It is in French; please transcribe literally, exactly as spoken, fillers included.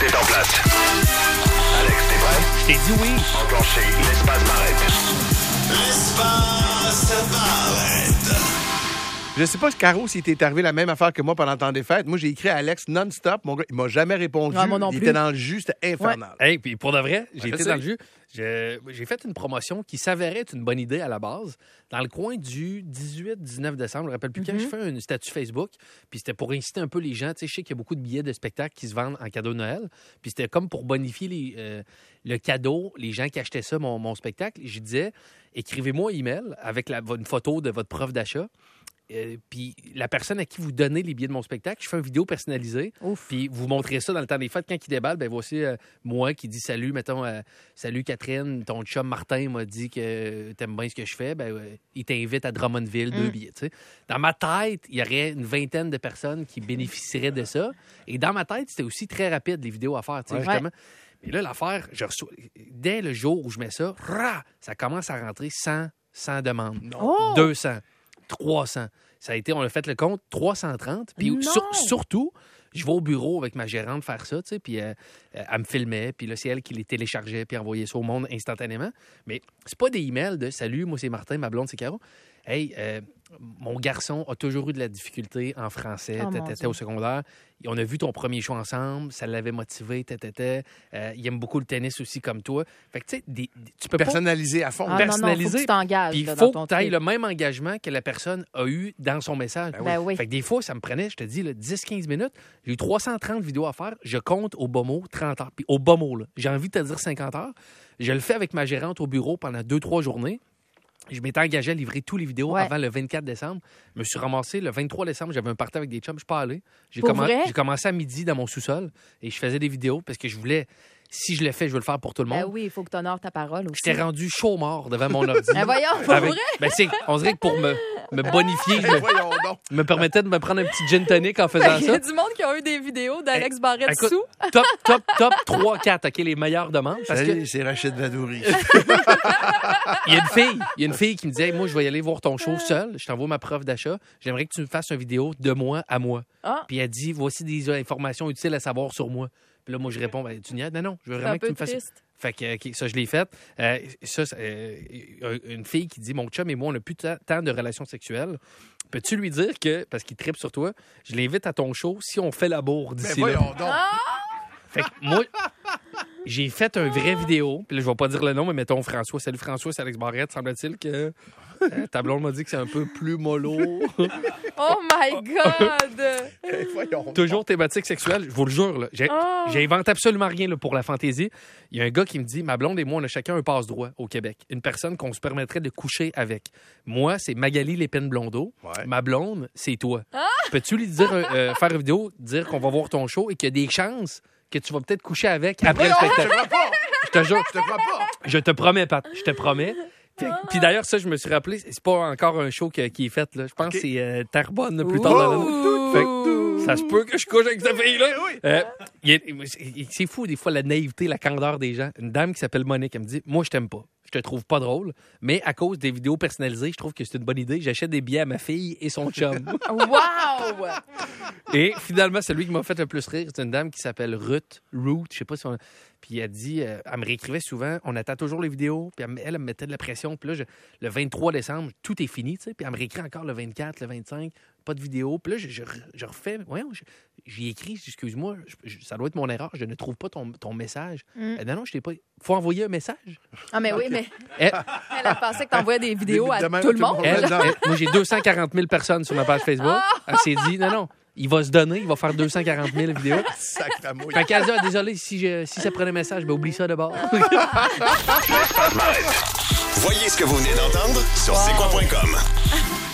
Tout est en place. Alex, t'es prêt? Je t'ai dit oui. Enclenchez l'espace Barrette. L'espace Barrette. Je sais pas, Caro, si t'es arrivé la même affaire que moi pendant le temps des fêtes. Moi, j'ai écrit à Alex non-stop. Mon gars, il m'a jamais répondu. Ouais, moi non il plus. était dans le jus, c'était infernal. Hey, puis pour de vrai, j'ai Ouais, été je sais. dans le jus. Je- J'ai fait une promotion qui s'avérait être une bonne idée à la base. Dans le coin du dix-huit dix-neuf décembre, je me rappelle plus quand, Mhm. je fais un statut Facebook. Puis c'était pour inciter un peu les gens. Tu sais, je sais qu'il y a beaucoup de billets de spectacles qui se vendent en cadeau de Noël. Puis c'était comme pour bonifier les, euh, le cadeau, les gens qui achetaient ça, mon, mon spectacle. Je disais, écrivez-moi un email avec la- une photo de votre preuve d'achat. Euh, puis la personne à qui vous donnez les billets de mon spectacle, je fais une vidéo personnalisée. Ouf. Puis vous montrez ça dans le temps des fêtes. Quand il déballe, ben voici euh, moi qui dis salut, mettons, euh, salut Catherine, ton chum Martin m'a dit que t'aimes bien ce que je fais. Ben, euh, il t'invite à Drummondville, deux Mm. billets. Tu sais. Dans ma tête, il y aurait une vingtaine de personnes qui bénéficieraient de ça. Et dans ma tête, c'était aussi très rapide, les vidéos à faire, tu sais, Ouais. justement. Mais là, l'affaire, je reçois, dès le jour où je mets ça, rah, ça commence à rentrer cent, cent demandes. Oh! deux cents, trois cents. Ça a été, on a fait le compte, trois cent trente. Puis Non! sur- surtout, je vais au bureau avec ma gérante faire ça, tu sais, puis euh, euh, elle me filmait, puis là, c'est elle qui les téléchargeait, puis envoyait ça au monde instantanément. Mais c'est pas des emails de « Salut, moi c'est Martin, ma blonde c'est Caro. Hey, euh, mon garçon a toujours eu de la difficulté en français, Oh, mon tata, Dieu. au secondaire. On a vu ton premier show ensemble, ça l'avait motivé, tata, euh, il aime beaucoup le tennis aussi comme toi. » Fait que tu sais, des- des- tu peux pas... Personnalisé à fond. Ah non, non, faut que personnalisé. tu t'engages. Puis il là, faut dans ton que tu ailles truc. le même engagement que la personne a eu dans son message. Ben oui. Fait que des fois, ça me prenait, je te dis, là, dix quinze minutes. J'ai eu trois cent trente vidéos à faire. Je compte au bas mot trente heures. Puis au bas mot, là, j'ai envie de te dire cinquante heures. Je le fais avec ma gérante au bureau pendant deux trois journées. Je m'étais engagé à livrer tous les vidéos Ouais. avant le vingt-quatre décembre. Je me suis ramassé le vingt-trois décembre. J'avais un party avec des chums. Je suis pas allé. J'ai Pour commen- vrai? j'ai commencé à midi dans mon sous-sol et je faisais des vidéos parce que je voulais, si je le fais, je veux le faire pour tout le monde. Ben oui, il faut que tu honores ta parole aussi. J'étais rendu chaud mort devant mon ordi. Ben voyons, pour Avec- vrai? ben, c'est- on dirait que pour me, me bonifier, je Ben me, voyons donc. me permettait de me prendre un petit gin tonic en faisant Il y a ça. du monde qui a eu des vidéos d'Alex Barrette Écoute, sous. top, top, top trois quatre, OK, les meilleures demandes. Parce que Salut, c'est Rachid Vadouri. il y a une fille, il y a une fille qui me disait, hey, moi, je vais y aller voir ton show seul. Je t'envoie ma preuve d'achat. J'aimerais que tu me fasses une vidéo de moi à moi. Ah. Puis elle dit, voici des informations utiles à savoir sur moi. Puis là, moi, je réponds, ben, tu niaises? Non, non, je veux C'est vraiment un que tu peu me fasses. triste. Fait que OK, ça, je l'ai fait. Euh, ça, c'est, euh, une fille qui dit, mon chum et moi, on n'a plus ta- tant de relations sexuelles. Peux-tu lui dire que, parce qu'il tripe sur toi, je l'invite à ton show si on fait la bourre Ben d'ici là. voyons donc. Fait que moi, j'ai fait un vrai vidéo. Puis là, je vais pas dire le nom, mais mettons François. Salut François, c'est Alex Barrette. Semble-t-il que euh, ta blonde m'a dit que c'est un peu plus mollo. Oh my God! Ben voyons donc. Toujours thématique sexuelle, je vous le jure. Là. J'ai, Oh. j'invente absolument rien là, pour la fantaisie. Il y a un gars qui me dit, ma blonde et moi, on a chacun un passe-droit au Québec. Une personne qu'on se permettrait de coucher avec. Moi, c'est Magali Lépine-Blondeau. Ouais. Ma blonde, c'est toi. Peux-tu lui dire, euh, euh, faire une vidéo, dire qu'on va voir ton show et qu'il y a des chances que tu vas peut-être coucher avec après le Voyons, je te spectacle? crois pas. Je te jure. Je te crois pas. Je te promets, Pat. Je te promets. Puis, puis d'ailleurs, ça, je me suis rappelé, c'est pas encore un show que- qui est fait. Là. Je pense OK. que c'est euh, Terrebonne plus tard dans l'année. Fait que ça se peut que je couche avec cette fille-là. Oui. Euh, il y a- c'est fou, des fois, la naïveté, la candeur des gens. Une dame qui s'appelle Monique, elle me dit, moi, je t'aime pas. Je te trouve pas drôle, mais à cause des vidéos personnalisées, je trouve que c'est une bonne idée. J'achète des billets à ma fille et son chum. Wow! Et finalement, celui qui m'a fait le plus rire, c'est une dame qui s'appelle Ruth. Ruth, je sais pas si on... Puis elle dit, euh, elle me réécrivait souvent, on attend toujours les vidéos, puis elle, elle, elle me mettait de la pression. Puis là, je- le vingt-trois décembre, tout est fini, tu sais. Puis elle me réécrit encore le vingt-quatre, le vingt-cinq, pas de vidéo. Puis là, je, je, je refais, voyons, je- j'y écris, je dis, excuse-moi, je- je- ça doit être mon erreur, je ne trouve pas ton, ton message. Mm. Elle dit, non, non, je t'ai pas... Faut envoyer un message. Ah, mais oui, mais Elle, elle a pensé que t'envoyais des vidéos Des- à de même tout à le tout le monde. monde. elle, non. elle- moi, j'ai deux cent quarante mille personnes sur ma page Facebook. Elle s'est dit, non, non, il va se donner, il va faire deux cent quarante mille vidéos. Sacramouille. Fait qu'elle dit, ah, désolé, si, je, si ça prenait un message, ben oublie ça de bord. L'espace Barrette. Voyez ce que vous venez d'entendre sur c'est quoi point com.